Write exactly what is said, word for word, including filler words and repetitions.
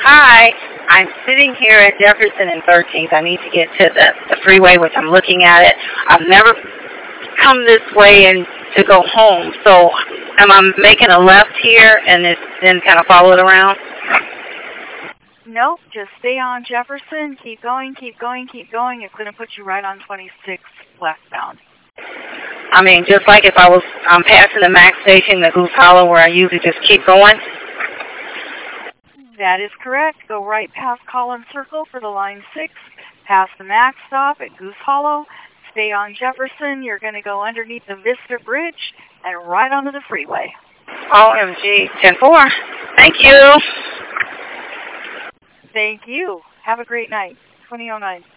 Hi, I'm sitting here at Jefferson and thirteenth. I need to get to the, the freeway, which I'm looking at it. I've never come this way and to go home, so am I making a left here and it, then kind of follow it around? Nope, just stay on Jefferson. Keep going, keep going, keep going. It's going to put you right on twenty-six westbound. I mean, just like if I was um, passing the Max station, the Goose Hollow, where I usually just keep going? That is correct. Go right past Collins Circle for the Line six, past the Max stop at Goose Hollow. Stay on Jefferson. You're going to go underneath the Vista Bridge and right onto the freeway. O M G, ten four. Thank you. Thank you. Have a great night. twenty oh nine.